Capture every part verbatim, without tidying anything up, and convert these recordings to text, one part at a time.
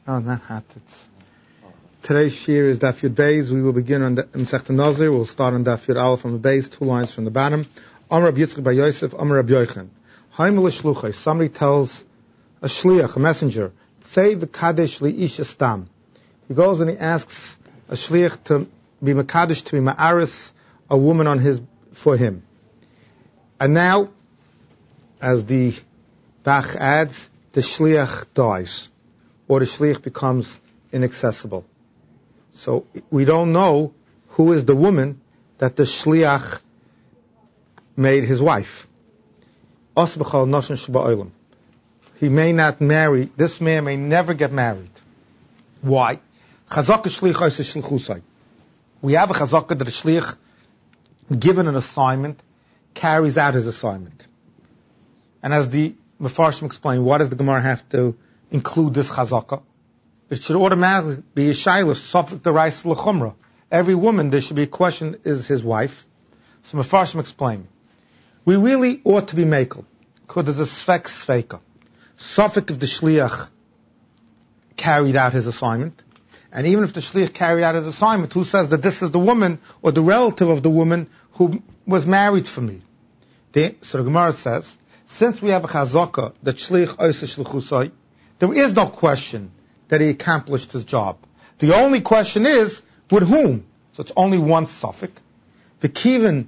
Oh, not hot. It's... Today's shir is Daf Yud Beis. We will begin on the Masechta Nazir. We'll start on Daf Yud Aleph from the base, two lines from the bottom. Amar Rab Yitzchak bar Yosef, Amar Rab Yochanan. Haimel shluchai. Somebody tells a shliach, a messenger, say the kadesh li ish stam. He goes and he asks a shliach to be makadesh, to be ma'aris, a woman on his for him. And now, as the Bach adds, the shliach dies, or the shliach becomes inaccessible. So we don't know who is the woman that the shliach made his wife. He may not marry, this man may never get married. Why? We have a chazakah that the shliach, given an assignment, carries out his assignment. And as the Mefarshim explain, why does the Gemara have to include this chazakah? It should automatically be a shayla, suffolk the rice l'chumra. Every woman, there should be a question, is his wife. So Mefarshim explain, we really ought to be makel, because there's a sfek sfeika. Suffolk if the shliach carried out his assignment, and even if the shliach carried out his assignment, who says that this is the woman, or the relative of the woman who was married for me? The, so the Gemara says, since we have a chazakah, that shliach oiseh shlichusai, there is no question that he accomplished his job. The only question is, with whom? So it's only one suffix. V'kiven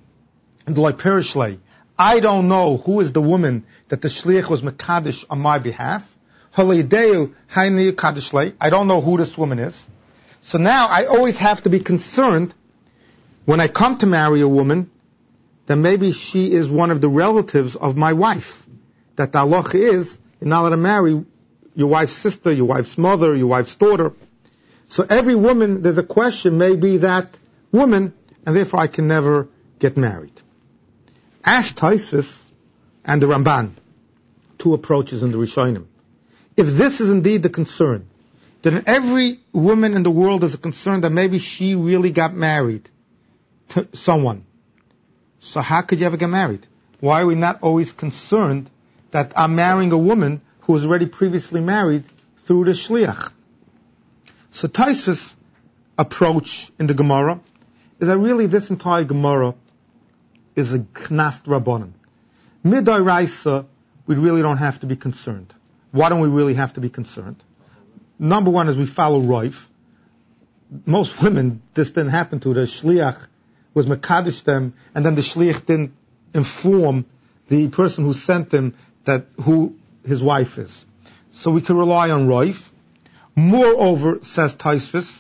d'loy I don't know who is the woman that the shliach was mekadesh on my behalf. Halideu hayni kadesh lei. I don't know who this woman is. So now I always have to be concerned when I come to marry a woman that maybe she is one of the relatives of my wife. That the halacha is, you're not allowed to marry your wife's sister, your wife's mother, your wife's daughter. So every woman, there's a question, may be that woman, and therefore I can never get married. Ash Tosfos and the Ramban, two approaches in the Rishonim. If this is indeed the concern, then every woman in the world is a concern that maybe she really got married to someone. So how could you ever get married? Why are we not always concerned that I'm marrying a woman who was already previously married through the shliach? So Tosfos' approach in the Gemara is that really this entire Gemara is a knas rabbanan. Midai Raisa, we really don't have to be concerned. Why don't we really have to be concerned? Number one is we follow Rav. Most women, this didn't happen to. The shliach was mekadesh them, and then the shliach didn't inform the person who sent them that who his wife is. So we can rely on Rav. Moreover, says Tosfos,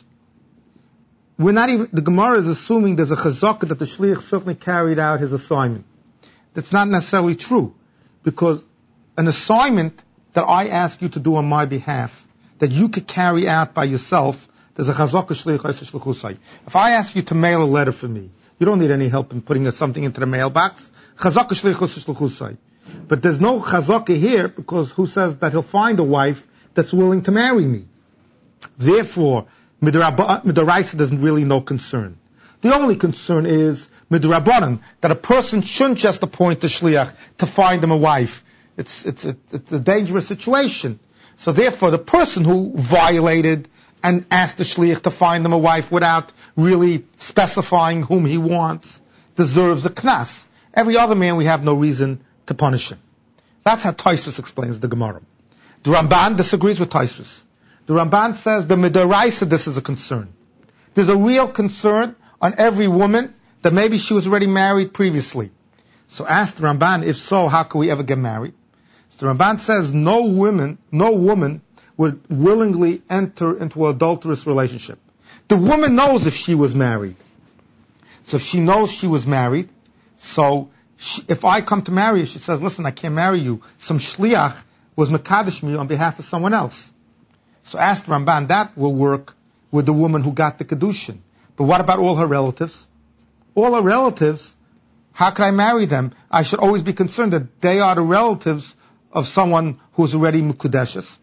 we're not even, the Gemara is assuming there's a chazakah that the shliach certainly carried out his assignment. That's not necessarily true, because an assignment that I ask you to do on my behalf, that you could carry out by yourself, there's a chazakah shliach oiseh shlichusai. If I ask you to mail a letter for me, you don't need any help in putting something into the mailbox. Chazakah shliach oiseh shlichusai. But there's no chazakah here, because who says that he'll find a wife that's willing to marry me? Therefore, midaraisa there's really no concern. The only concern is midrabanan, that a person shouldn't just appoint a shliach to find him a wife. It's, it's, a, it's a dangerous situation. So therefore, the person who violated and asked the shliach to find him a wife without really specifying whom he wants deserves a knas. Every other man, we have no reason to punish him. That's how Tosfos explains the Gemara. The Ramban disagrees with Tosfos. The Ramban says the midaraisa this is a concern. There's a real concern on every woman that maybe she was already married previously. So ask the Ramban, if so, how can we ever get married? So the Ramban says no woman, no woman would willingly enter into an adulterous relationship. The woman knows if she was married. So if she knows she was married, so she, if I come to marry her, she says, listen, I can't marry you. Some shliach was mekadesh me on behalf of someone else. So ask Ramban, that will work with the woman who got the kedushin. But what about all her relatives? All her relatives, how can I marry them? I should always be concerned that they are the relatives of someone who's already mekudeshes.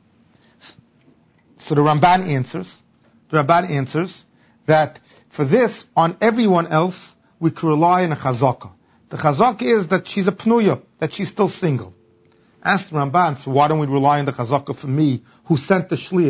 So the Ramban answers, the Ramban answers that for this, on everyone else, we can rely on a chazakah. The chazakah is that she's a pnuya, that she's still single. Asked Ramban, so why don't we rely on the chazakah for me, who sent the shliach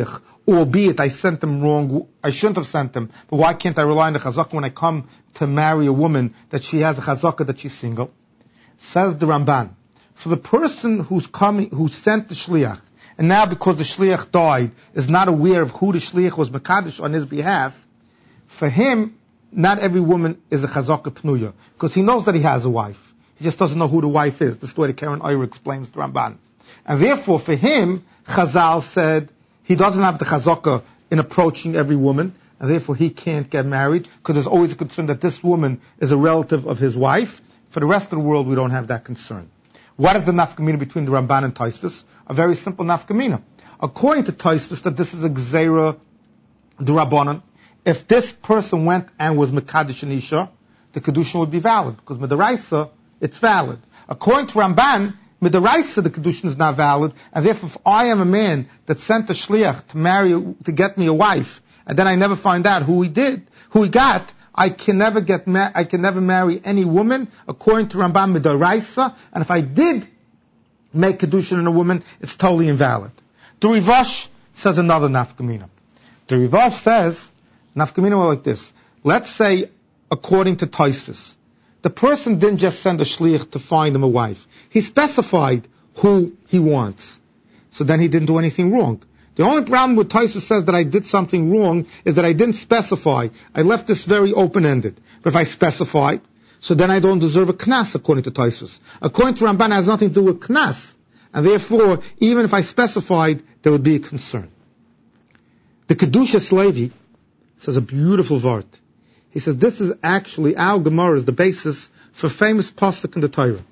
albeit I sent them wrong, I shouldn't have sent them, but why can't I rely on the chazakah when I come to marry a woman that she has a chazakah that she's single? Says the Ramban, for the person who's coming, who sent the shliach, and now because the shliach died, is not aware of who the shliach was mekadosh on his behalf, for him, not every woman is a chazakah pnuya, because he knows that he has a wife. He just doesn't know who the wife is. This is the way the Karen Oyer explains the Ramban. And therefore, for him, Chazal said, he doesn't have the chazakah in approaching every woman, and therefore he can't get married, because there's always a concern that this woman is a relative of his wife. For the rest of the world, we don't have that concern. What is the nafkamina between the Ramban and Tosfos? A very simple nafkamina. According to Tosfos, that this is a gzeira d'Rabbanan. If this person went and was mekadosh an isha, the kedushin would be valid, because midaraisa, it's valid. According to Ramban, midaraisa, the kedushin is not valid, and therefore if I am a man that sent a shliach to marry, to get me a wife, and then I never find out who he did, who he got, I can never get, ma- I can never marry any woman, according to Ramban midaraisa, and if I did make kedushin in a woman, it's totally invalid. The Rivash says another nafkamina. The Rivash says, nafkamina like this. Let's say, according to Tosfos, the person didn't just send a shliach to find him a wife. He specified who he wants. So then he didn't do anything wrong. The only problem with Tosfos says that I did something wrong is that I didn't specify. I left this very open-ended. But if I specified, so then I don't deserve a knas, according to Tosfos. According to Ramban, it has nothing to do with knas. And therefore, even if I specified, there would be a concern. The Kedushas Levi says a beautiful word. He says this is actually, our Gemara is the basis for famous pasuk in the Torah.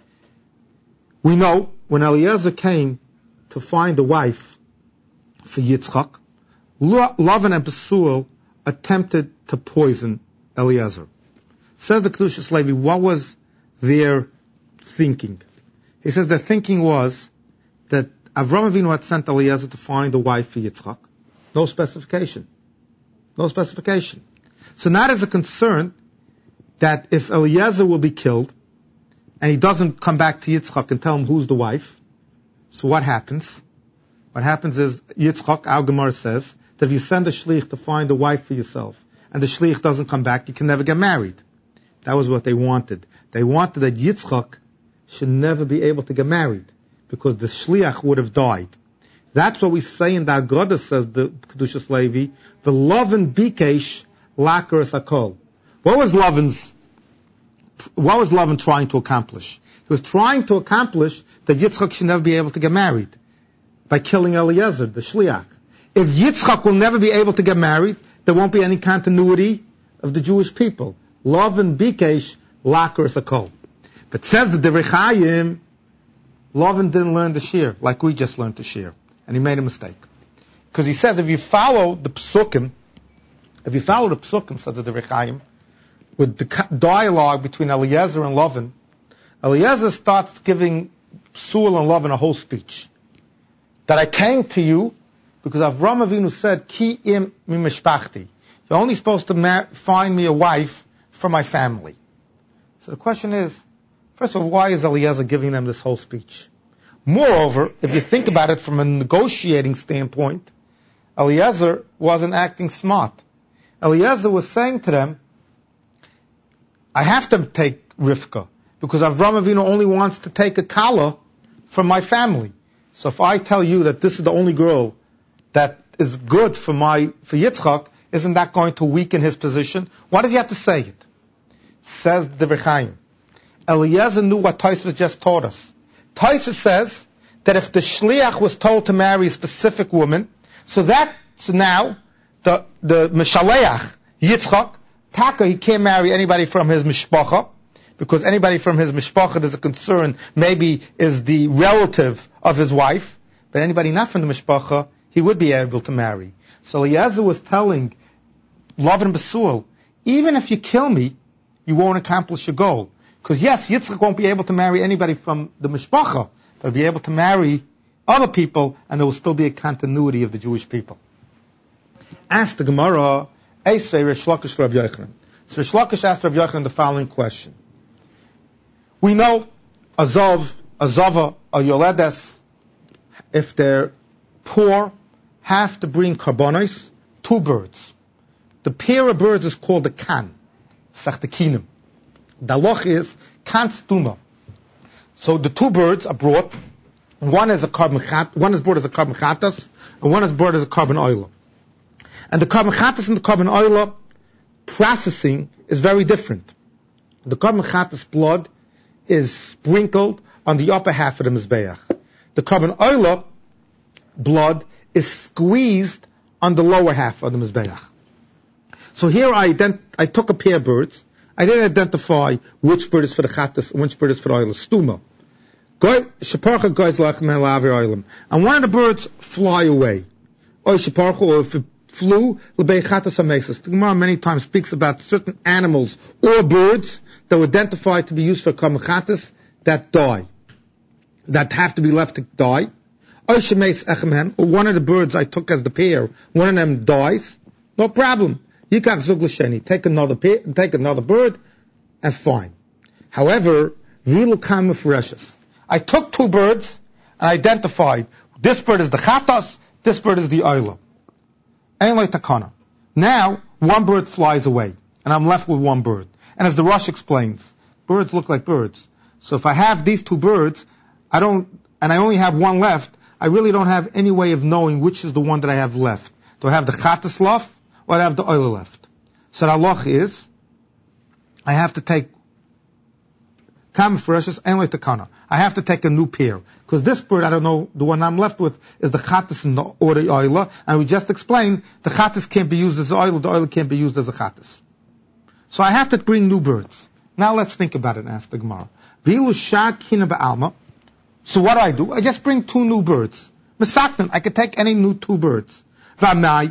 We know when Eliezer came to find a wife for Yitzchak, Lavan and Besuel attempted to poison Eliezer. Says the Kedushas Levi, what was their thinking? He says their thinking was that Avram Avinu had sent Eliezer to find a wife for Yitzchak. No specification. No specification. So now there's a concern that if Eliezer will be killed, and he doesn't come back to Yitzchak and tell him who's the wife, so what happens? What happens is, Yitzchak, our Gemara says, that if you send a shliach to find a wife for yourself, and the shliach doesn't come back, you can never get married. That was what they wanted. They wanted that Yitzchak should never be able to get married, because the shliach would have died. That's what we say in the Haggadah, says the Kedushas Levi, the Lavan Bikesh Laker Sakol. What was Lavan's, what was Lavan trying to accomplish? He was trying to accomplish that Yitzchak should never be able to get married by killing Eliezer, the shliach. If Yitzchak will never be able to get married, there won't be any continuity of the Jewish people. Lavan Bikesh Laker Sakol. But says the Divrei Chaim, Lavan didn't learn the shir like we just learned the shir. And he made a mistake. Because he says if you follow the psukim, if you follow the psukim, says the Divrei Chaim, with the dialogue between Eliezer and Lavan, Eliezer starts giving Psul and Lavan a whole speech. That I came to you because Avram Avinu said, Ki im mi mishpachti. You're only supposed to ma- find me a wife for my family. So the question is, first of all, why is Eliezer giving them this whole speech? Moreover, if you think about it from a negotiating standpoint, Eliezer wasn't acting smart. Eliezer was saying to them, I have to take Rivka, because Avram Avinu only wants to take a kala from my family. So if I tell you that this is the only girl that is good for my for Yitzchak, isn't that going to weaken his position? Why does he have to say it? Says the Divrei Chaim. Eliezer knew what Tosfos just taught us. Tosfos says that if the shliach was told to marry a specific woman, so that so now the the Meshaleach Yitzchak Taka, he can't marry anybody from his mishpacha, because anybody from his mishpacha, there's a concern, maybe is the relative of his wife, but anybody not from the mishpacha, he would be able to marry. So Eliezer was telling Lavan Besuel, even if you kill me, you won't accomplish your goal. Because yes, Yitzchak won't be able to marry anybody from the mishpacha, but he'll be able to marry other people, and there will still be a continuity of the Jewish people. Ask the Gemara, Eisvei Rish Lakish Rav Yochanan. So Rish Lakish asked Rav Yochanan the following question. We know Azov, Azava, or Yoledes, if they're poor, have to bring karbonos, two birds. The pair of birds is called the kan, sachtekinim. The loch is kan stuma. So the two birds are brought. One is a carbon chat, one is brought as a carbon chatas, and one is brought as a carbon oil. And the carbon chatas and the carbon oil processing is very different. The carbon chatas blood is sprinkled on the upper half of the mizbeach. The carbon oil blood is squeezed on the lower half of the mizbeach. So here I ident- I took a pair of birds. I didn't identify which bird is for the chatas and which bird is for the oil. Stuma. And one of the birds fly away. Or if it flew, the Gemara many times speaks about certain animals or birds that were identified to be used for kamachatas that die, that have to be left to die. Or one of the birds I took as the pair, one of them dies, no problem. Take another pair, take another bird, and fine. However, I took two birds and identified this bird is the chatas, this bird is the oila. Now, one bird flies away, and I'm left with one bird. And as the Rosh explains, birds look like birds. So if I have these two birds, I don't, and I only have one left, I really don't have any way of knowing which is the one that I have left. Do I have the chatas left, or do I have the oila left? So the halach is, I have to take I have to take a new pair. Because this bird, I don't know, the one I'm left with is the chatas and the, or the oila. And we just explained, the chatas can't be used as oil, the oil can't be used as a chatas. So I have to bring new birds. Now let's think about it and ask the Gemara. So what do I do? I just bring two new birds. Mesaknan, I could take any new two birds. How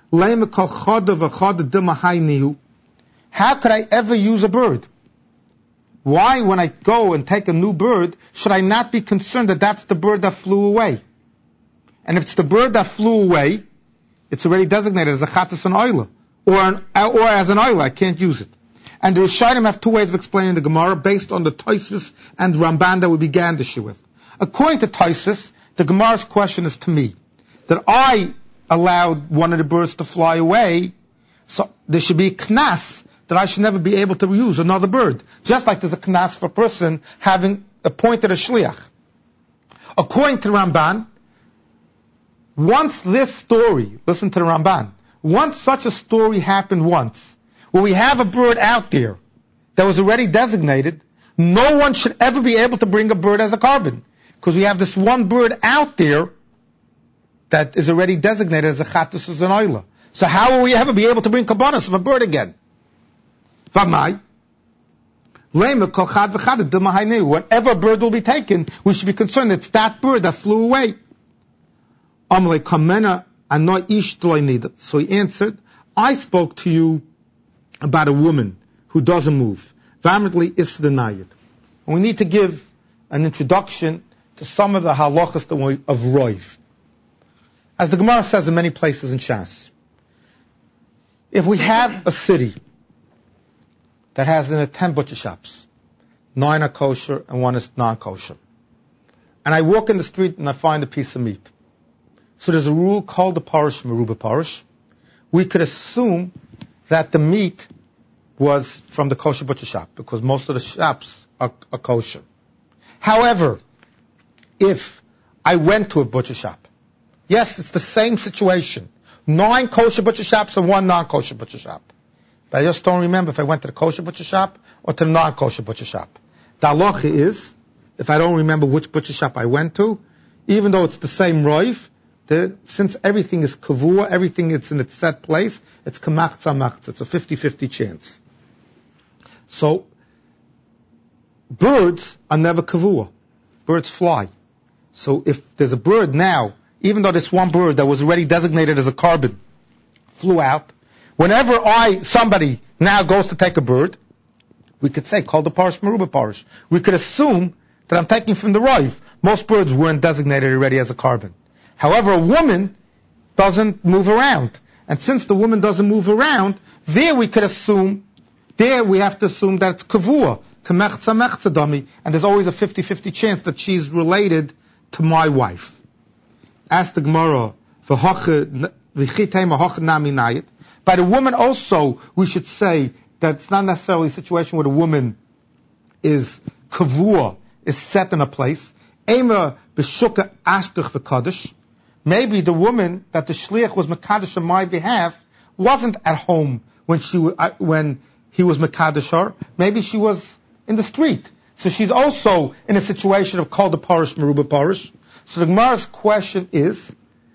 could I ever use a bird? Why, when I go and take a new bird, should I not be concerned that that's the bird that flew away? And if it's the bird that flew away, it's already designated as a chatas and oila, or an, or as an oila. I can't use it. And the Rishonim have two ways of explaining the Gemara based on the Tosfos and Ramban that we began the shiur with. According to Tosfos, the Gemara's question is to me that I allowed one of the birds to fly away, so there should be a knas that I should never be able to use another bird. Just like there's a knas for a person having appointed a shliach. According to the Ramban, once this story, listen to the Ramban, once such a story happened once, where we have a bird out there that was already designated, no one should ever be able to bring a bird as a carbon. Because we have this one bird out there that is already designated as a chatas as an oila. So how will we ever be able to bring kabbanas of a bird again? Whenever a bird will be taken, we should be concerned it's that bird that flew away. So he answered, I spoke to you about a woman who doesn't move. We need to give an introduction to some of the halachas of roiv. As the Gemara says in many places in Shas, if we have a city that has in it ten butcher shops, nine are kosher and one is non-kosher, and I walk in the street and I find a piece of meat, so there's a rule called the parish meruba parish. We could assume that the meat was from the kosher butcher shop because most of the shops are, are kosher. However, if I went to a butcher shop, yes, it's the same situation. Nine kosher butcher shops and one non-kosher butcher shop. But I just don't remember if I went to the kosher butcher shop or to the non-kosher butcher shop. The halacha is, if I don't remember which butcher shop I went to, even though it's the same roiv, the, since everything is kavua, everything is in its set place, it's kamachza machza. It's a fifty-fifty chance. So, birds are never kavua. Birds fly. So if there's a bird now, even though this one bird that was already designated as a carbon flew out, whenever I, somebody now goes to take a bird, we could say, call the parish meruba parish. We could assume that I'm taking from the roiv. Most birds weren't designated already as a carbon. However, a woman doesn't move around. And since the woman doesn't move around, there we could assume, there we have to assume that it's kavua, kamechza mechza dami, and there's always a fifty-fifty chance that she's related to my wife. Ask the Gemara, By the woman also, we should say that it's not necessarily a situation where the woman is kavua, is set in a place. Maybe the woman that the shliach was mekadosh on my behalf wasn't at home when she when he was mekadosh her. Maybe she was in the street. So she's also in a situation of kol de parish, meruba parish. So the Gemara's question is,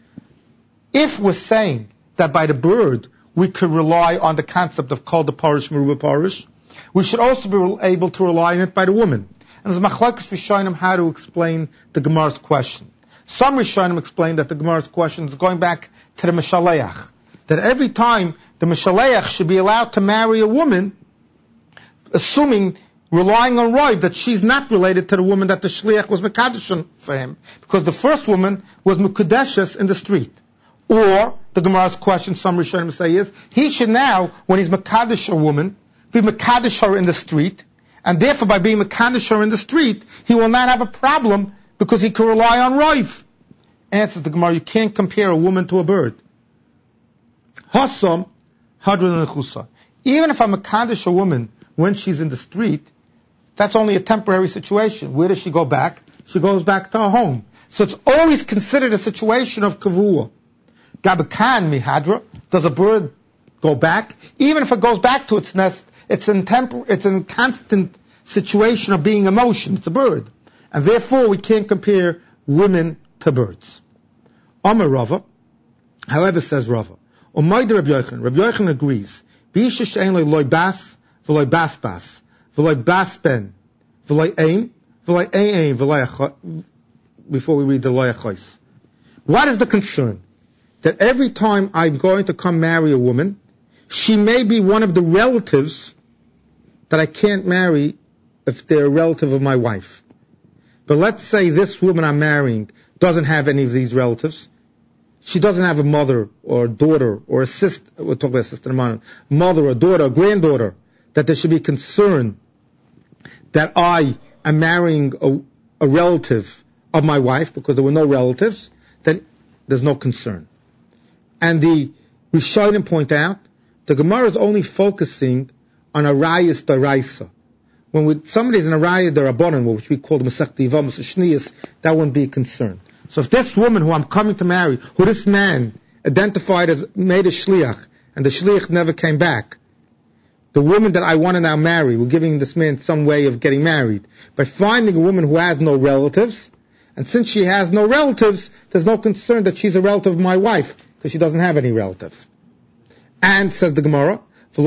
if we're saying that by the bird we could rely on the concept of kol de parish, meruba parish, we should also be able to rely on it by the woman. And there's machlokes rishonim how to explain the Gemara's question. Some rishonim explain that the Gemara's question is going back to the Meshaleach, that every time the Meshaleach should be allowed to marry a woman, assuming, relying on Roiv, that she's not related to the woman that the Shliach was Mekadesh for him, because the first woman was Mekudeshes in the street. Or, the Gemara's question, some Rishonim say is, he should now, when he's Mekadesh a woman, be Mekadesh her in the street, and therefore by being Mekadesh her in the street, he will not have a problem, because he can rely on Roiv. Answers the Gemara, you can't compare a woman to a bird. Hasam, Hadran Nechusa. Even if I'm Mekadesh a woman when she's in the street, that's only a temporary situation. Where does she go back? She goes back to her home. So it's always considered a situation of kavua. Gabakan mihadra, does a bird go back? Even if it goes back to its nest, it's in tempor- it's in constant situation of being in motion. It's a bird. And therefore we can't compare women to birds. Amar Rava, however, says Rava, Umayda Rabbi Yochanan, Rabbi Yochanan agrees, B'isha she'en loy bas, v'loy bas bas, v'loy bas ben, v'loy aim, v'loy aim aim, v'loy achos, before we read the loy achos. What is the concern? That every time I'm going to come marry a woman, she may be one of the relatives that I can't marry if they're a relative of my wife. But let's say this woman I'm marrying doesn't have any of these relatives. She doesn't have a mother or a daughter or a sister, we'll talk about sister in a moment, mother or daughter or granddaughter, that there should be concern that I am marrying a, a relative of my wife because there were no relatives, then there's no concern. And the Rishonim point out, the Gemara is only focusing on a rayas d'oraisa. When we, somebody's in a raya d'Rabbanan, which we call the Masech Diva, Masech Shniyas, that wouldn't be a concern. So if this woman who I'm coming to marry, who this man identified as made a shliach, and the shliach never came back, the woman that I want to now marry, we're giving this man some way of getting married, by finding a woman who has no relatives, and since she has no relatives, there's no concern that she's a relative of my wife, because she doesn't have any relative. And, says the Gemara, the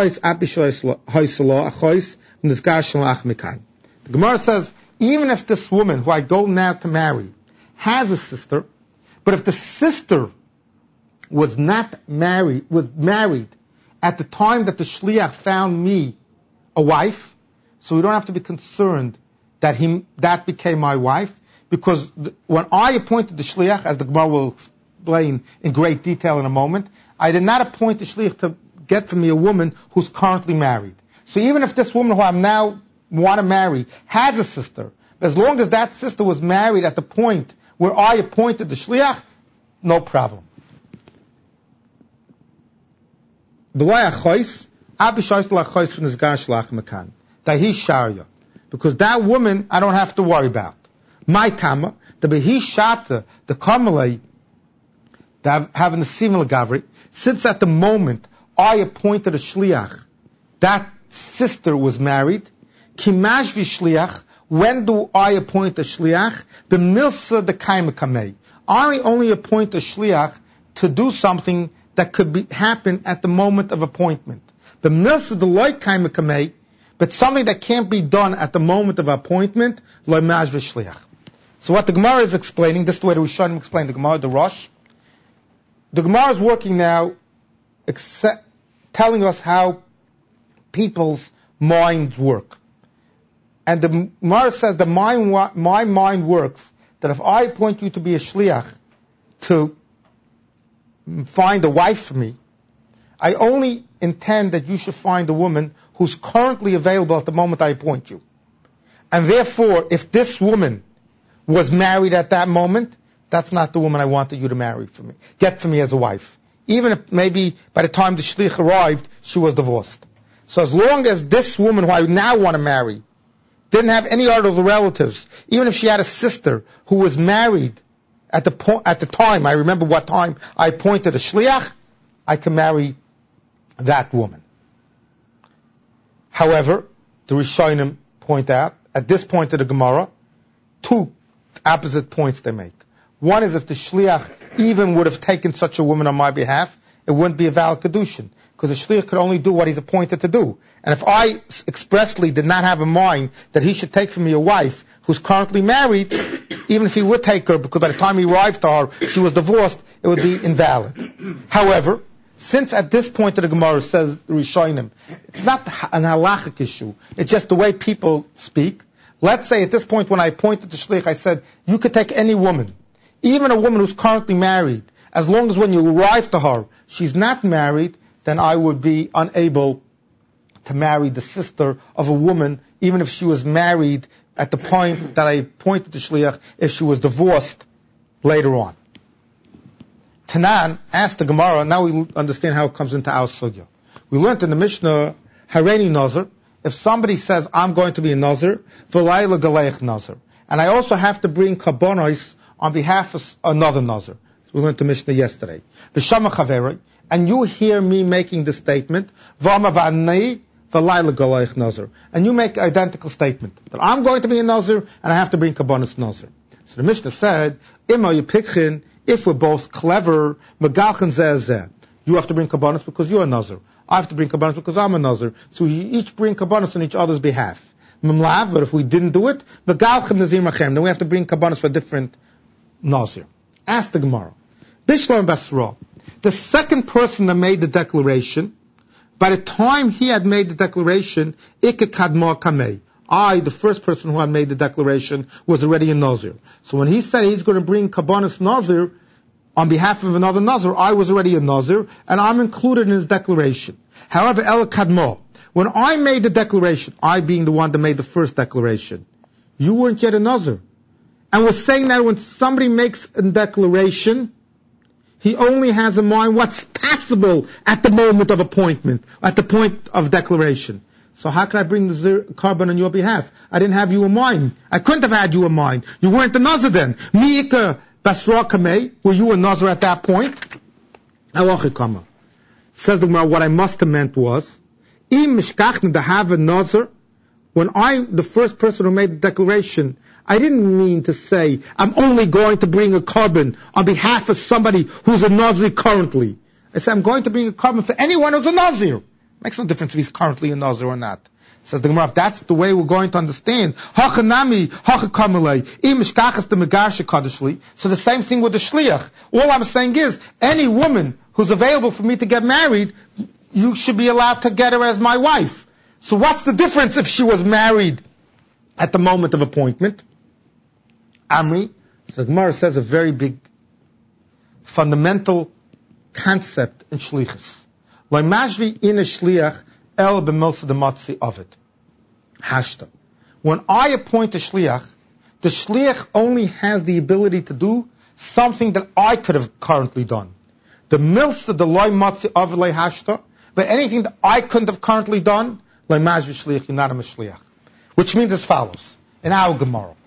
Gemara says, even if this woman who I go now to marry has a sister, but if the sister was not married, was married at the time that the shliach found me a wife, so we don't have to be concerned that he, that became my wife, because the, when I appointed the shliach, as the Gemara will explain in great detail in a moment, I did not appoint the shliach to get for me a woman who's currently married. So even if this woman who I'm now want to marry has a sister, as long as that sister was married at the point where I appointed the shliach, no problem. Because that woman I don't have to worry about. My kama, the behishata, the kamalei, having the similar gavri, since at the moment I appointed a shliach, that sister was married. Kimashvi shliach, when do I appoint a shliach? B'milsa de kaima kamei. I only appoint a shliach to do something that could be, happen at the moment of appointment. B'milsa de loy kaima kamei, but something that can't be done at the moment of appointment, loy mashvi shliach. So what the Gemara is explaining, this is the way the Rishonim explain the Gemara, the Rosh. The Gemara is working now, except, telling us how people's minds work. And the Gemara says that my, my mind works, that if I appoint you to be a shliach, to find a wife for me, I only intend that you should find a woman who's currently available at the moment I appoint you. And therefore, if this woman was married at that moment, that's not the woman I wanted you to marry for me, get for me as a wife. Even if maybe by the time the shlich arrived, she was divorced. So as long as this woman who I now want to marry didn't have any other relatives, even if she had a sister who was married at the po- at the time, I remember what time I appointed a shliach, I can marry that woman. However, the Rishonim point out, at this point of the Gemara, two opposite points they make. One is if the shliach even would have taken such a woman on my behalf, it wouldn't be a valid kedushin, because the shliach could only do what he's appointed to do. And if I expressly did not have in mind that he should take from me a wife who's currently married, even if he would take her, because by the time he arrived to her, she was divorced, it would be invalid. However, since at this point of the Gemara says the Rishonim, it's not an halachic issue, it's just the way people speak. Let's say at this point when I appointed the shliach, I said, you could take any woman, even a woman who's currently married, as long as when you arrive to her, she's not married, then I would be unable to marry the sister of a woman, even if she was married at the point that I appointed the shliach, if she was divorced later on. Tanan asked the Gemara, now we understand how it comes into our sugya. We learned in the Mishnah, Hareini Nazir, if somebody says, I'm going to be a Nazir, V'layla Galeich Nazir, and I also have to bring Karbonos on behalf of another Nazir. We learned the Mishnah yesterday. V'shama Chaveroi, and you hear me making the statement, V'ama V'anei V'layla Galeich Nazir, and you make an identical statement, that I'm going to be a Nazir, and I have to bring Karbonos Nazir. So the Mishnah said, Ima Yipikhin, if we're both clever, Megalchen Zeh Zeh, you have to bring Karbonos because you're a Nazir. I have to bring Karbonos because I'm a Nazir. So we each bring Karbonos on each other's behalf. Mimlav, but if we didn't do it, Megalchen Nazir Machem, then we have to bring Karbonos for different Nazir. Ask the Gemara. Bishlam Basra, the second person that made the declaration, by the time he had made the declaration, Ike Kadma Kamei, I, the first person who had made the declaration, was already a Nazir. So when he said he's going to bring Karbonos Nazir on behalf of another Nazir, I was already a Nazir, and I'm included in his declaration. However, El Kadmo, when I made the declaration, I being the one that made the first declaration, you weren't yet a Nazir. And we're saying that when somebody makes a declaration, he only has in mind what's possible at the moment of appointment, at the point of declaration. So how can I bring the zir- carbon on your behalf? I didn't have you in mind. I couldn't have had you in mind. You weren't a Nazir then. Mi'ika Basra Kamei, were you a Nazir at that point? Halachikama. Says the Gemara, what I must have meant was, Im mishkachna to have a Nazir, when I, the first person who made the declaration, I didn't mean to say, I'm only going to bring a carbon on behalf of somebody who's a Nazir currently. I said, I'm going to bring a carbon for anyone who's a Nazir. Makes no difference if he's currently a Nazir or not. Says the Gemara, if that's the way we're going to understand, hachanami, hachakamalei, im mishkachas the megarsha kadishli. So the same thing with the shliach. All I'm saying is, any woman who's available for me to get married, you should be allowed to get her as my wife. So what's the difference if she was married at the moment of appointment? Amri, so the Gemara says a very big, fundamental concept in shlichus. Lo mashvi in a shliach el b'milsa dematzi of it. Hashta. When I appoint a shliach, the shliach only has the ability to do something that I could have currently done. The milsa the loy matzi of le hashta, but anything that I couldn't have currently done, lo mashvi shliach, you're not a shliach. Which means as follows, in our Gemara.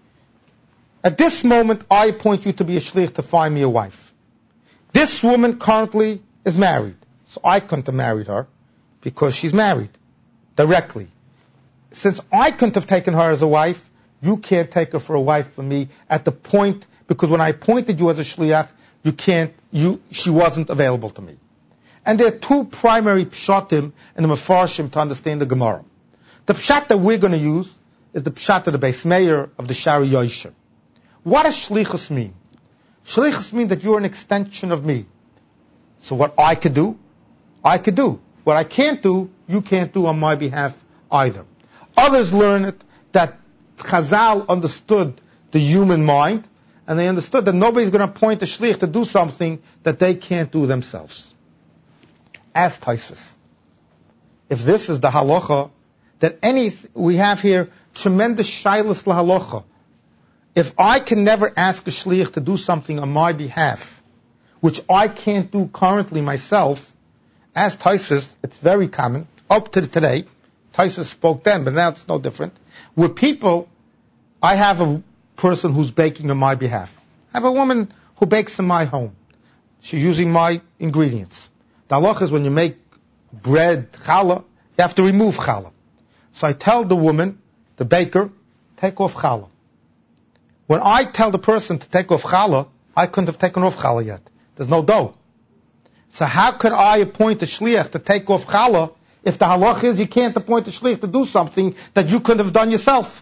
At this moment, I appoint you to be a shliach to find me a wife. This woman currently is married. So I couldn't have married her because she's married directly. Since I couldn't have taken her as a wife, you can't take her for a wife for me at the point, because when I appointed you as a shliach, you can't, you, she wasn't available to me. And there are two primary pshatim in the Mefarshim to understand the Gemara. The pshat that we're going to use is the pshat of the Beis Meir of the Shari Yosher. What does shlichus mean? Shlichus means that you're an extension of me. So what I could do, I could do. What I can't do, you can't do on my behalf either. Others learn it that Chazal understood the human mind, and they understood that nobody's going to appoint a shlich to do something that they can't do themselves. Ask Taisus. If this is the halacha, that any, we have here tremendous shaylas lahalacha. If I can never ask a shliach to do something on my behalf, which I can't do currently myself, as Tosfos, it's very common, up to today, Tosfos spoke then, but now it's no different, with people, I have a person who's baking on my behalf. I have a woman who bakes in my home. She's using my ingredients. The halach is when you make bread, challah, you have to remove challah. So I tell the woman, the baker, take off challah. When I tell the person to take off challah, I couldn't have taken off challah yet. There's no dough. So how could I appoint a shliach to take off challah if the halach is you can't appoint a shliach to do something that you couldn't have done yourself?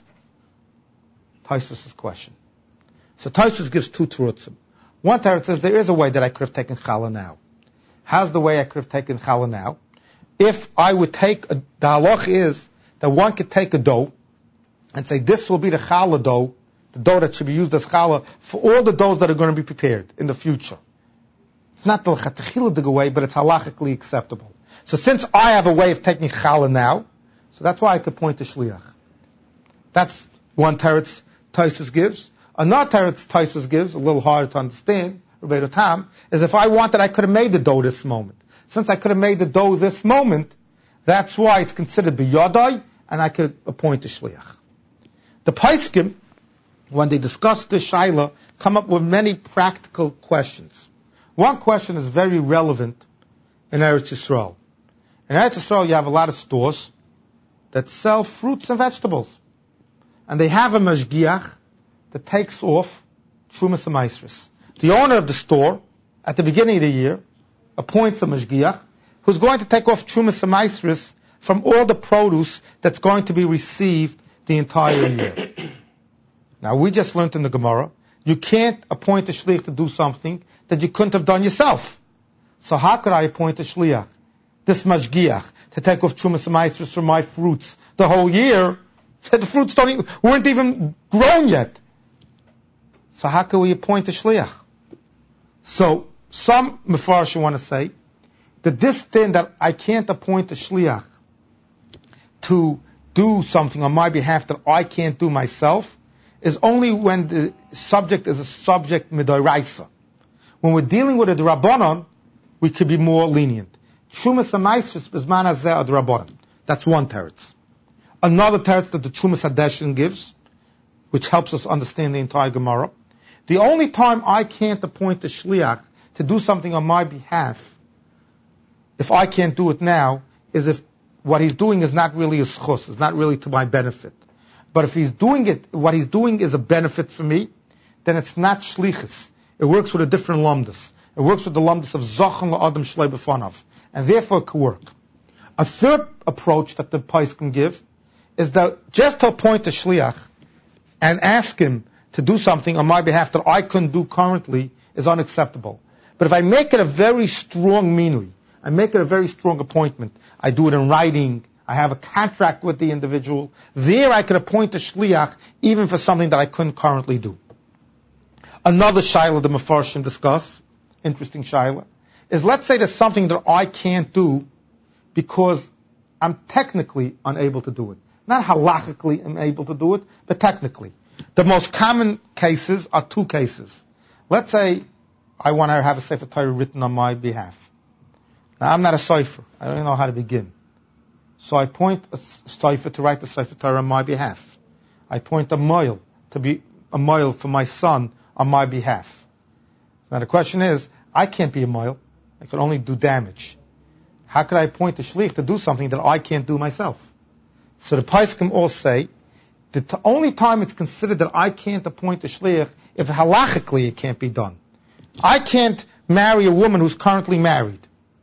Tosfos' question. So Tosfos gives two terutzim. One teretz says there is a way that I could have taken challah now. How's the way I could have taken challah now? If I would take, a, the halach is that one could take a dough and say this will be the challah dough, the dough that should be used as challah for all the doughs that are going to be prepared in the future. It's not the l'chatchila way, but it's halachically acceptable. So since I have a way of taking challah now, so that's why I could point to shliach. That's one teretz Tosfos gives. Another teretz Tosfos gives, a little harder to understand, Rabbeinu Tam, is if I wanted, I could have made the dough this moment. Since I could have made the dough this moment, that's why it's considered biyadai, and I could appoint a shliach. The Poskim, when they discuss this shaila, come up with many practical questions. One question is very relevant in Eretz Yisrael. In Eretz Yisrael, you have a lot of stores that sell fruits and vegetables. And they have a mashgiach that takes off Trumas and Maasros. The owner of the store, at the beginning of the year, appoints a mashgiach who's going to take off Trumas and Maasros from all the produce that's going to be received the entire year. Now, we just learned in the Gemara, you can't appoint a shliach to do something that you couldn't have done yourself. So how could I appoint a shliach, this mashgiach, to take off Trumas and Maasros from my fruits the whole year? The fruits don't even, weren't even grown yet. So how can we appoint a shliach? So some mefarshim want to say that this thing that I can't appoint a shliach to do something on my behalf that I can't do myself is only when the subject is a subject midoraisa. When we're dealing with a drabanan, we could be more lenient. Trumas and Maasros b'zman hazeh ad drabanan. That's one teretz. Another teretz that the Trumas Hadeshin gives, which helps us understand the entire Gemara. The only time I can't appoint a shliach to do something on my behalf, if I can't do it now, is if what he's doing is not really a schus, is not really to my benefit. But if he's doing it, what he's doing is a benefit for me, then it's not shlichus. It works with a different lumdus. It works with the lumdus of zachan la'adam shlei b'fanav. And therefore it can work. A third approach that the Poskim give is that just to appoint a shliach and ask him to do something on my behalf that I couldn't do currently is unacceptable. But if I make it a very strong minui, I make it a very strong appointment, I do it in writing, I have a contract with the individual, there I could appoint a shliach even for something that I couldn't currently do. Another shaila the Mefarshim discuss, interesting shaila, is let's say there's something that I can't do because I'm technically unable to do it. Not halachically unable to do it, but technically. The most common cases are two cases. Let's say I want to have a Sefer Torah written on my behalf. Now I'm not a Sefer. I don't know how to begin. So I point a Sefer to write the Sefer Torah on my behalf. I point a moil to be a moil for my son on my behalf. Now the question is, I can't be a moil. I can only do damage. How could I appoint a shliach to do something that I can't do myself? So the Poskim all say that the only time it's considered that I can't appoint a shliach if halachically it can't be done. I can't marry a woman who's currently married.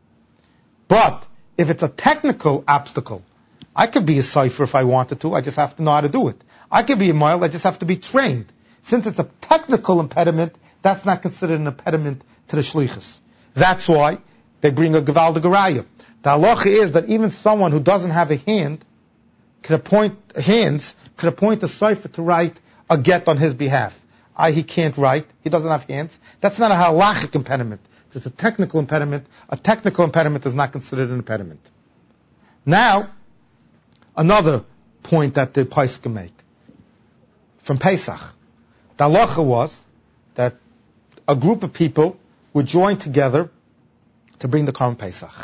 But if it's a technical obstacle, I could be a cipher if I wanted to, I just have to know how to do it. I could be a mile, I just have to be trained. Since it's a technical impediment, that's not considered an impediment to the shlichus. That's why they bring a gevaldige raya. The halacha is that even someone who doesn't have a hand could appoint hands, could appoint a cipher to write a get on his behalf. I, he can't write, he doesn't have hands. That's not a halachic impediment. It's a technical impediment. A technical impediment is not considered an impediment. Now, another point that the Poskim make. From Pesach. The The halacha was that a group of people would join together to bring the Korban Pesach.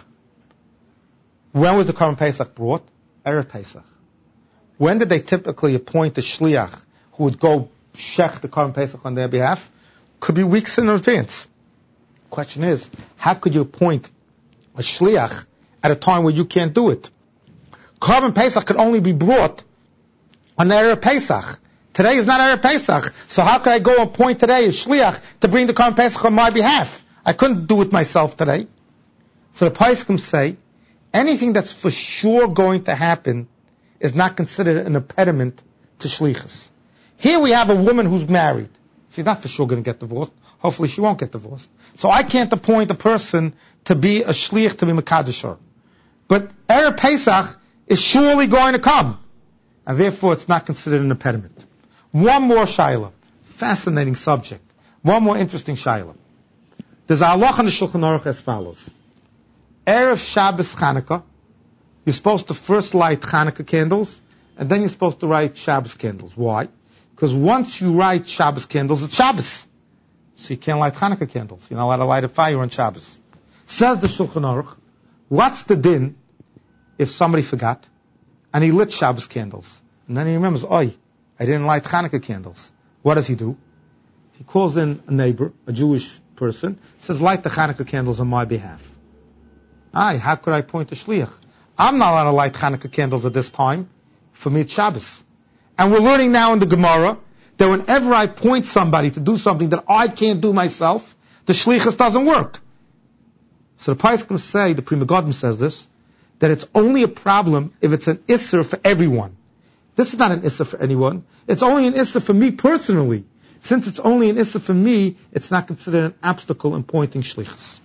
When was the Korban Pesach brought? Erev Pesach. When did they typically appoint a shliach who would go shech the Korban Pesach on their behalf? Could be weeks in advance. Question is, how could you appoint a shliach at a time where you can't do it? Korban Pesach could only be brought on the Erev Pesach. Today is not Erev Pesach. So how could I go and appoint today a shliach to bring the Korban Pesach on my behalf? I couldn't do it myself today. So the Poskim say, anything that's for sure going to happen is not considered an impediment to shlichus. Here we have a woman who's married. She's not for sure going to get divorced. Hopefully she won't get divorced. So I can't appoint a person to be a shliach to be mekadosh her. But Erev Pesach is surely going to come. And therefore it's not considered an impediment. One more shaila. Fascinating subject. One more interesting shaila. There's a halacha in the Shulchan Aruch as follows. Erev Shabbos Chanukah, you're supposed to first light Chanukah candles, and then you're supposed to light Shabbos candles. Why? Because once you light Shabbos candles, it's Shabbos. So you can't light Chanukah candles. You're not allowed to light a fire on Shabbos. Says the Shulchan Aruch, what's the din if somebody forgot, and he lit Shabbos candles, and then he remembers, oi, I didn't light Chanukah candles. What does he do? He calls in a neighbor, a Jewish person, says, light the Chanukah candles on my behalf. Aye, how could I point a shliach? I'm not allowed to light Chanukah candles at this time. For me, it's Shabbos. And we're learning now in the Gemara that whenever I point somebody to do something that I can't do myself, the shlichus doesn't work. So the Poskim say, the Pri Megadim says this, that it's only a problem if it's an isser for everyone. This is not an isser for anyone. It's only an isser for me personally. Since it's only an isser for me, it's not considered an obstacle in pointing shlichus.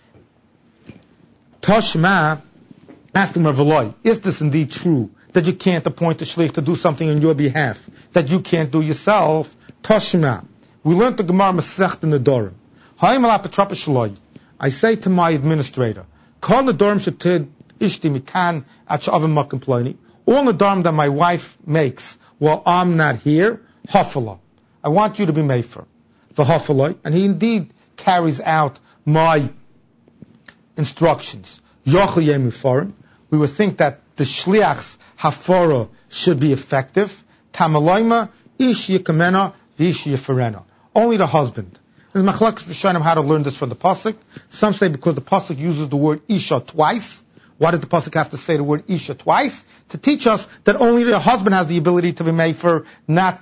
Toshma asked him, Rav Eloi, is this indeed true, that you can't appoint a shlich to do something on your behalf that you can't do yourself? Toshma. We learned the Gemara Masech in the Dorim. I say to my administrator, call the Dorim shetid ishti mikan at sha'avim makim ploni. All the Dorim that my wife makes while I'm not here, hafala. I want you to be mefer. The hafala, and he indeed carries out my instructions. Yochel yemu foreign. We would think that the shliach's hafara should be effective. Tamalayma ish yikamena v'ish yifarena. Only the husband. There's machlokes rishonim how to learn this from the pasuk. Some say because the pasuk uses the word isha twice. Why does the pasuk have to say the word isha twice? To teach us that only the husband has the ability to be mefer, not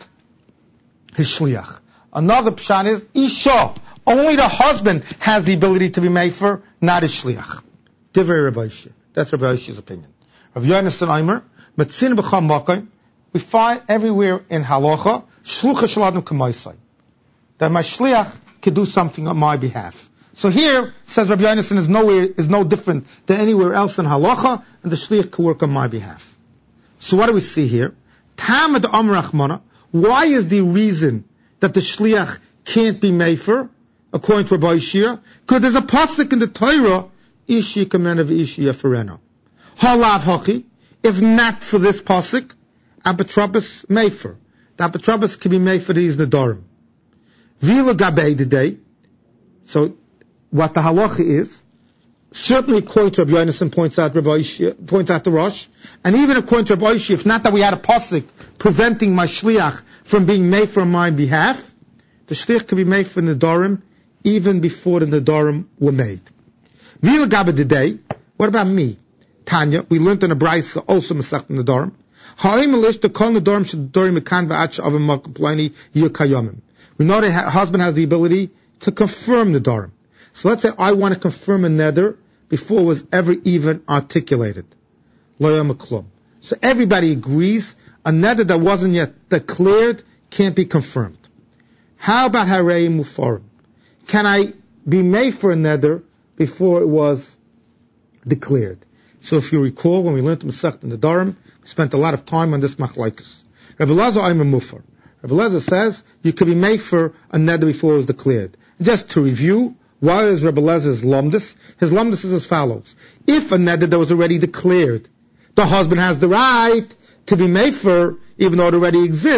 his shliach. Another pshat is isha. Only the husband has the ability to be mefer, not his shliach. Divrei Rabbi Yishia. That's Rabbi Yishia's opinion. Rav Yonasan Aimer, Metzin b'cham makom, we find everywhere in halacha, shlucha shel adam k'maisai, that my shliach can do something on my behalf. So here, says Rabbi Yonasan, is nowhere, is no different than anywhere else in halacha, and the shliach can work on my behalf. So what do we see here? Tamad Amar Achmana, why is the reason that the shliach can't be mefer, according to Rabbi Yishia? Because there's a pasuk in the Torah, Ishi kamena v'ishi yafarena. Halav hochi, if not for this pasuk, abatrabas mefer. The abatrabas can be made for these nedarim. Vila gabei today. So, what the halacha is, certainly according to Rabbi Yonasan points out, Rabbi Yishia, points out the Rosh, and even according to Rabbi Yishia, if not that we had a pasuk preventing my shliach from being made for on my behalf, the shliach can be made for nedarim even before the nedarim were made. Vila gabe today. What about me? Tanya, we learned in a brayso also Masech Nedarim. Ha'im elish to call Nedarim shedarim mekan va'ach avim makom ploni yikayomim. We know the husband has the ability to confirm Nedarim. So let's say I want to confirm a neder before it was ever even articulated. Lo yom klum. So everybody agrees a neder that wasn't yet declared can't be confirmed. How about harei mufarim? Can I be made for a neder before it was declared? So if you recall, when we learned the Masech Nedarim, we spent a lot of time on this machlokes. Rav Elazar Aimer Mufar. Rav Elazar says you could be made for a neder before it was declared. Just to review, why is Rav Elazar's lumdus? His lumdus is as follows. If a neder that was already declared, the husband has the right to be made for, even though it already exists,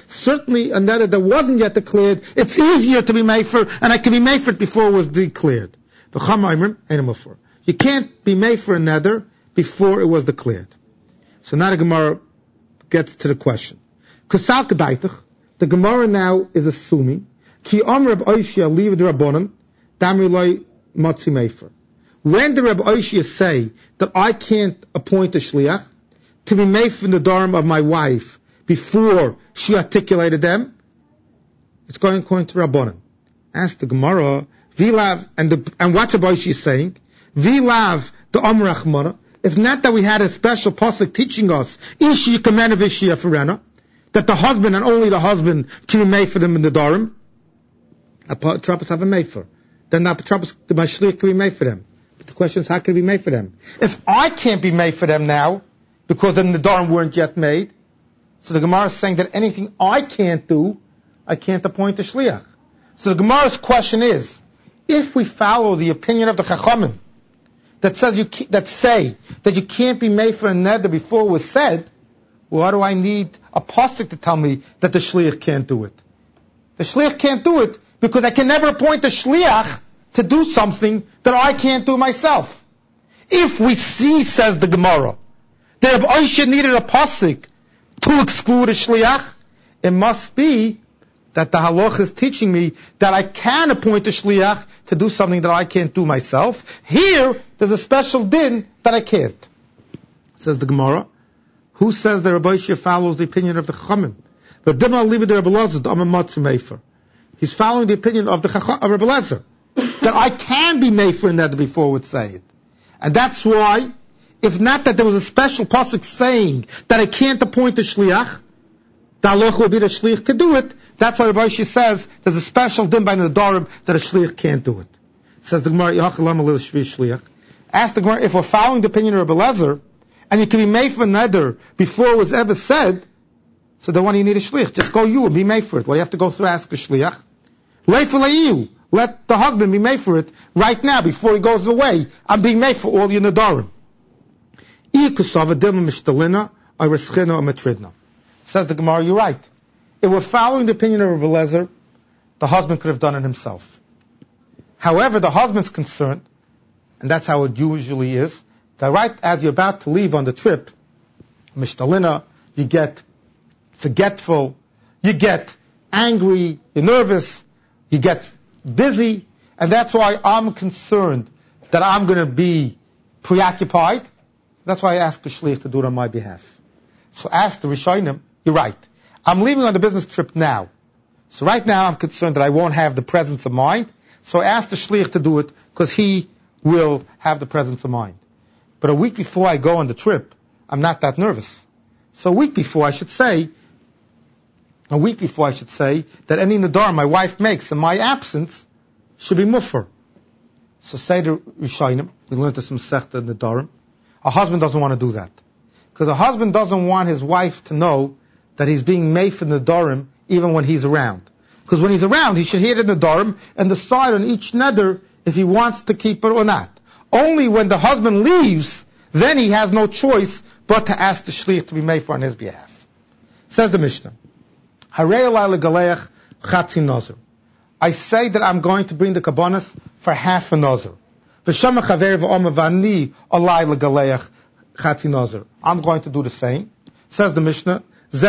certainly a nether that wasn't yet declared, it's easier to be mefer, and I can be mefer before it was declared. You can't be mefer a nether before it was declared. So now the Gemara gets to the question. The Gemara now is assuming Ki Om Reb Oishia leave the Rabbanon, Damri Loi Matzi Mefer. When the Reb Oishia say that I can't appoint a shliach to be mefer in the dorm of my wife before she articulated them, it's going according to Rabbanon. Ask the Gemara, Vilav, and the, and what Reb Oishia is saying, Vilav the Om Rachmana, if not that we had a special pasuk teaching us, Ishi Kamena Vishia Ferena, that the husband and only the husband can be mefer them in the dorm, Trappers have a mefer. Then the Trappers, the Mashliach can be made for them. But the question is, how can it be made for them? If I can't be made for them now, because then the Dharam weren't yet made, so the Gemara is saying that anything I can't do, I can't appoint a Shliach. So the Gemara's question is, if we follow the opinion of the Chachamim, that says you that say that you can't be made for a neder before it was said, well, why do I need a pasuk to tell me that the Shliach can't do it? The Shliach can't do it because I can never appoint a shliach to do something that I can't do myself. If we see, says the Gemara, that Reb Oishia needed a pasuk to exclude a shliach, it must be that the halach is teaching me that I can appoint a shliach to do something that I can't do myself. Here, there's a special din that I can't. Says the Gemara, who says that Reb Oishia follows the opinion of the Chachamim? But Dimah leave it to Reb Elazar, the Amar Matzi Mefer. He's following the opinion of the Chacham, of Reb Elazar, that I can be mefer in that before would say it. And that's why, if not that there was a special pasuk saying that I can't appoint a shliach, the halach will be the shliach could do it. That's why Reb Oishia says there's a special din by the Dharam that a shliach can't do it. Says the Gemara, shliach. Ask the Gemara, if we're following the opinion of Reb Elazar, and you can be mefer neder before it was ever said, so then why do you need a shliach? Just go you and be made for it. Why do you have to go through ask a shliach? Let the husband be made for it right now before he goes away. I'm being made for all your nadarim. Says the Gemara, you're right. If we're following the opinion of Reb Elazar, the husband could have done it himself. However, the husband's concerned, and that's how it usually is, that right as you're about to leave on the trip, mishtalina, you get forgetful, you get angry, you're nervous, you get busy, and that's why I'm concerned that I'm going to be preoccupied. That's why I ask the shliach to do it on my behalf. So ask the Rishonim, you're right. I'm leaving on the business trip now. So right now I'm concerned that I won't have the presence of mind. So I ask the shliach to do it because he will have the presence of mind. But a week before I go on the trip, I'm not that nervous. So a week before I should say, a week before I should say, that any nadar my wife makes in my absence should be muffer. So say to Rishonim, we learned this from Sechta Nadarim, a husband doesn't want to do that. Because a husband doesn't want his wife to know that he's being made for Nadarim even when he's around. Because when he's around, he should hear the Nadarim and decide on each neder if he wants to keep it or not. Only when the husband leaves, then he has no choice but to ask the shliach to be made for on his behalf. Says the Mishnah, I say that I'm going to bring the kabbanas for half a nazar. I'm going to do the same. Says the Mishnah,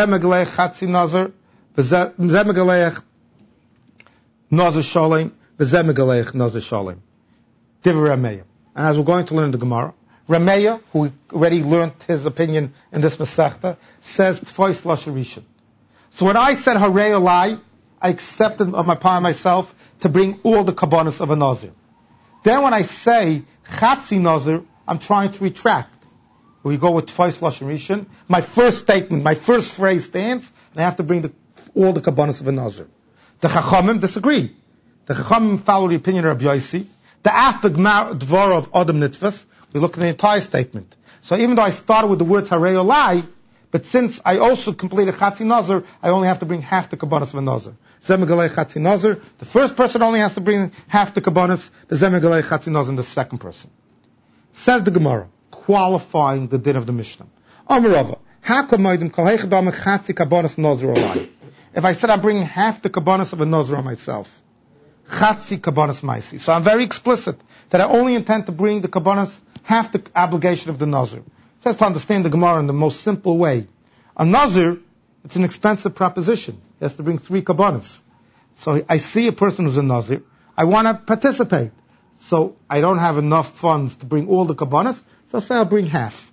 and as we're going to learn the Gemara, Rameya, who already learned his opinion in this Masechta, says twice lashon rishon. So when I said Harei Olai, I accepted upon myself to bring all the kabbanas of a nazir. Then when I say Chatzi Nazir, I'm trying to retract. We go with twice lashon rishon. My first statement, my first phrase stands, and I have to bring the, all the kabbanas of a nazir. The Chachamim disagree. The Chachamim follow the opinion of Rabbi Yossi. The Afbeg Dvara of Adam Nitzvah, we look at the entire statement. So even though I started with the words Harei Olai, but since I also completed Chatzi Nazir, I only have to bring half the kabbanas of a nazir. Zemegalei Chatzi Nazir, the first person only has to bring half the kabbanas, the Zemegalei Chatzi Nazir, the second person. Says the Gemara, qualifying the din of the Mishnah. Amarava, if if I said I'm bringing half the kabbanas of a Nazir on myself, chatzi kabbanas maisi. So I'm very explicit that I only intend to bring the kabbanas, half the obligation of the Nazir. Just to understand the Gemara in the most simple way. A Nazir, it's an expensive proposition. He has to bring three kabbanas. So I see a person who's a Nazir. I want to participate. So I don't have enough funds to bring all the kabbanas, so I'll say I'll bring half.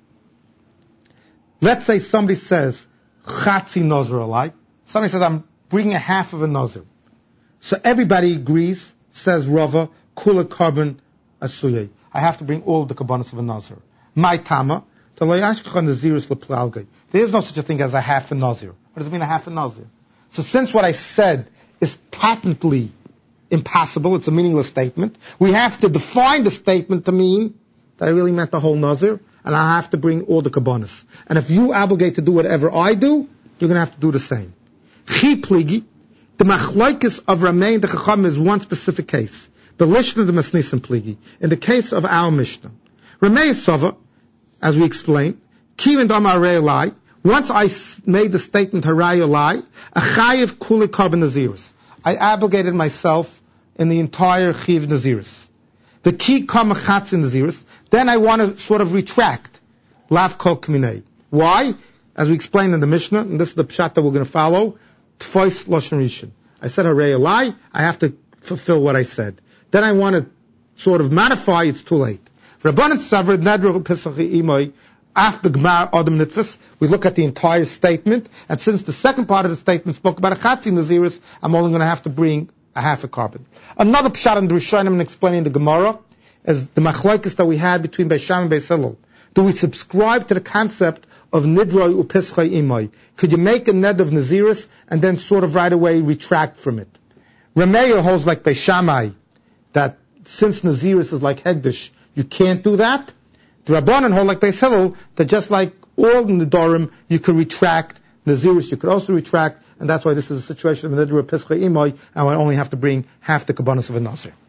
Let's say somebody says, chatzi Nazir alai. Somebody says, I'm bringing a half of a Nazir. So everybody agrees, says Rava, kula carbon asuyeh. I have to bring all the kabbanas of a Nazir. My tama, there is no such a thing as a half a Nazir. What does it mean, a half a Nazir? So since what I said is patently impossible, it's a meaningless statement, we have to define the statement to mean that I really meant the whole Nazir, and I have to bring all the kabbanas. And if you obligate to do whatever I do, you're going to have to do the same. Chi pligi, the machlokes of Rameh and the Chacham is one specific case. The Lishna the Masnisim pligi. In the case of our Mishnah, Rameh Sava, as we explained, Kivin Damar Rei once I made the statement Harai Lai, a Chayiv Kuli Carbon Naziris. I obligated myself in the entire Chiv Naziris. The key Kamachatz in Naziris, then I want to sort of retract Lav Kol Kminei. Why? As we explained in the Mishnah, and this is the pshat that we're going to follow, Tfois Lashon Rishon. I said Harai Lai, I have to fulfill what I said. Then I want to sort of modify, it's too late. Rabbanan Savred Nadru Pesach Imoi Af Begmar Adam Nitzvus. We look at the entire statement, and since the second part of the statement spoke about a Chatzi Naziris, I'm only going to have to bring a half a carbon. Another pshat in the Rishonim and explaining the Gemara is the machlokes that we had between Beis Shammai and Beis Hillel. Do we subscribe to the concept of Nidroi Upeschai Imoi? Could you make a ned of Naziris and then sort of right away retract from it? Rameya holds like Beis Shammai that since Naziris is like Hegdish, you can't do that. The Rabbanan hold like Beis Hillel that just like all Nidorim, you could retract. Naziris, you could also retract, and that's why this is a situation of Nidroi Upeschai Imoi, and I only have to bring half the kabbanas of a Nazir.